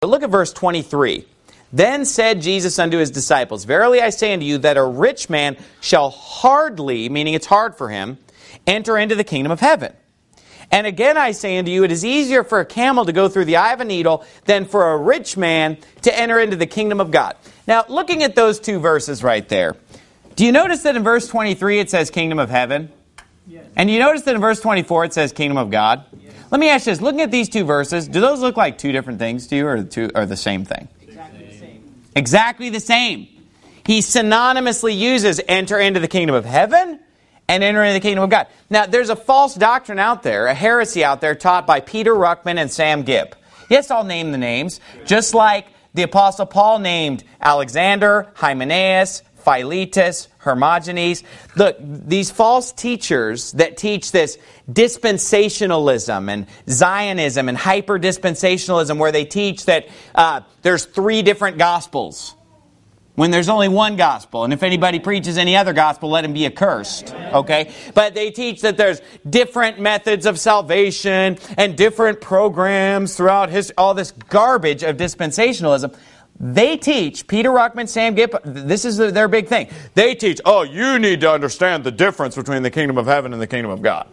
But look at verse 23. Then said Jesus unto his disciples, Verily I say unto you that a rich man shall hardly, meaning it's hard for him, enter into the kingdom of heaven. And again I say unto you, it is easier for a camel to go through the eye of a needle than for a rich man to enter into the kingdom of God. Now, looking at those two verses right there, do you notice that in verse 23 it says kingdom of heaven? Yes. And you notice that in verse 24 it says kingdom of God? Yes. Let me ask you this. Looking at these two verses, do those look like two different things to you or the same thing? Exactly the same. Exactly the same. He synonymously uses enter into the kingdom of heaven and enter into the kingdom of God. Now, there's a false doctrine out there, a heresy out there taught by Peter Ruckman and Sam Gipp. Yes, I'll name the names. Just like the Apostle Paul named Alexander, Hymenaeus, Philetus, Hermogenes. Look, these false teachers that teach this dispensationalism and Zionism and hyper-dispensationalism where they teach that there's three different gospels when there's only one gospel. And if anybody preaches any other gospel, let him be accursed. Okay? But they teach that there's different methods of salvation and different programs throughout all this garbage of dispensationalism. They teach, Peter Ruckman, Sam Gipp, this is their big thing. They teach, you need to understand the difference between the kingdom of heaven and the kingdom of God.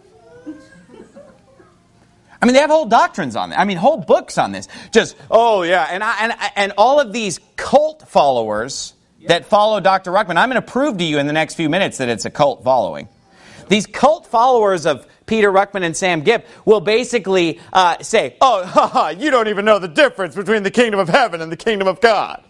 I mean, they have whole doctrines on this. I mean, whole books on this. Just, and all of these cult followers that follow Dr. Ruckman, I'm going to prove to you in the next few minutes that it's a cult following. These cult followers of Peter Ruckman and Sam Gipp will basically say, you don't even know the difference between the kingdom of heaven and the kingdom of God.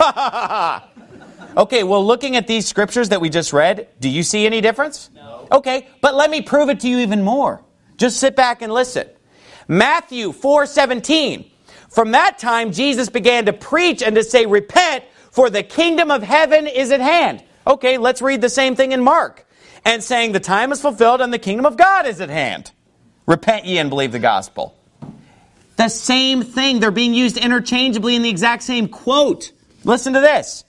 Okay, well, looking at these scriptures that we just read, do you see any difference? No. Okay, but let me prove it to you even more. Just sit back and listen. Matthew 4:17. From that time, Jesus began to preach and to say, Repent, for the kingdom of heaven is at hand. Okay, let's read the same thing in Mark. And saying, the time is fulfilled and the kingdom of God is at hand. Repent ye and believe the gospel. The same thing. They're being used interchangeably in the exact same quote. Listen to this.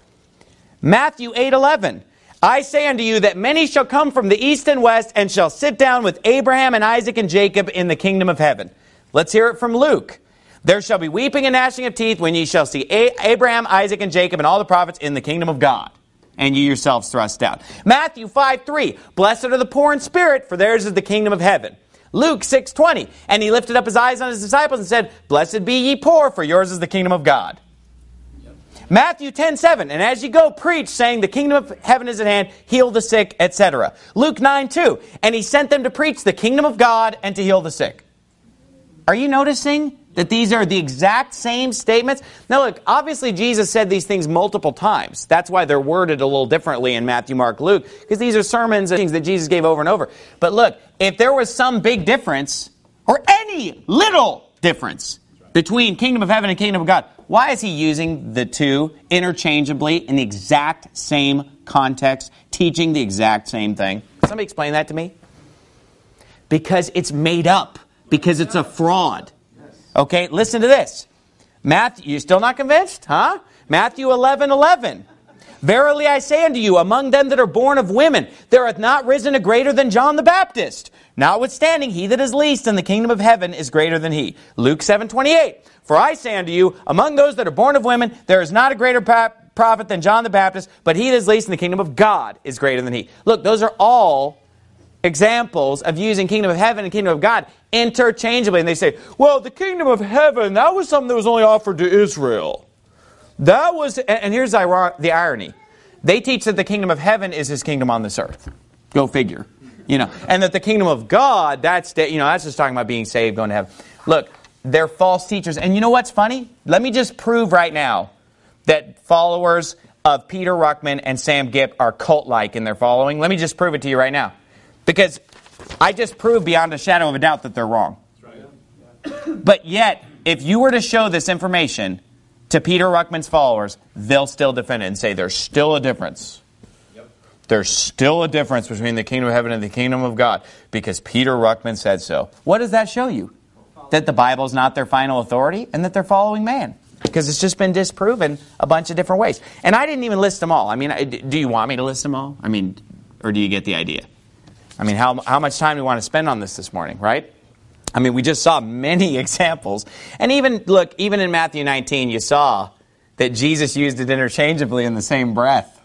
Matthew 8:11. I say unto you that many shall come from the east and west and shall sit down with Abraham and Isaac and Jacob in the kingdom of heaven. Let's hear it from Luke. There shall be weeping and gnashing of teeth when ye shall see Abraham, Isaac, and Jacob and all the prophets in the kingdom of God, and ye yourselves thrust out. Matthew 5:3. Blessed are the poor in spirit, for theirs is the kingdom of heaven. Luke 6:20. And he lifted up his eyes on his disciples and said, Blessed be ye poor, for yours is the kingdom of God. Yep. Matthew 10:7. And as ye go, preach, saying, the kingdom of heaven is at hand, heal the sick, etc. Luke 9:2. And he sent them to preach the kingdom of God and to heal the sick. Are you noticing that these are the exact same statements? Now look, obviously Jesus said these things multiple times. That's why they're worded a little differently in Matthew, Mark, Luke, because these are sermons and things that Jesus gave over and over. But look, if there was some big difference, or any little difference, between kingdom of heaven and kingdom of God, why is he using the two interchangeably in the exact same context, teaching the exact same thing? Can somebody explain that to me? Because it's made up. Because it's a fraud. Okay, listen to this. Matthew, you still not convinced? Huh? Matthew 11:11. Verily I say unto you, among them that are born of women, there hath not risen a greater than John the Baptist. Notwithstanding, he that is least in the kingdom of heaven is greater than he. Luke 7:28. For I say unto you, among those that are born of women, there is not a greater prophet than John the Baptist, but he that is least in the kingdom of God is greater than he. Look, those are all examples of using kingdom of heaven and kingdom of God interchangeably. And they say, well, the kingdom of heaven, that was something that was only offered to Israel. That was, and here's the irony. They teach that the kingdom of heaven is his kingdom on this earth. Go figure. And that the kingdom of God, that's just talking about being saved, going to heaven. Look, they're false teachers. And you know what's funny? Let me just prove right now that followers of Peter Ruckman and Sam Gipp are cult-like in their following. Let me just prove it to you right now. Because I just proved beyond a shadow of a doubt that they're wrong. But yet, if you were to show this information to Peter Ruckman's followers, they'll still defend it and say there's still a difference. Yep. There's still a difference between the kingdom of heaven and the kingdom of God because Peter Ruckman said so. What does that show you? That the Bible is not their final authority and that they're following man. Because it's just been disproven a bunch of different ways. And I didn't even list them all. I mean, do you want me to list them all? Or do you get the idea? How much time do we want to spend on this morning, right? I mean, we just saw many examples. And even, look, even in Matthew 19, you saw that Jesus used it interchangeably in the same breath.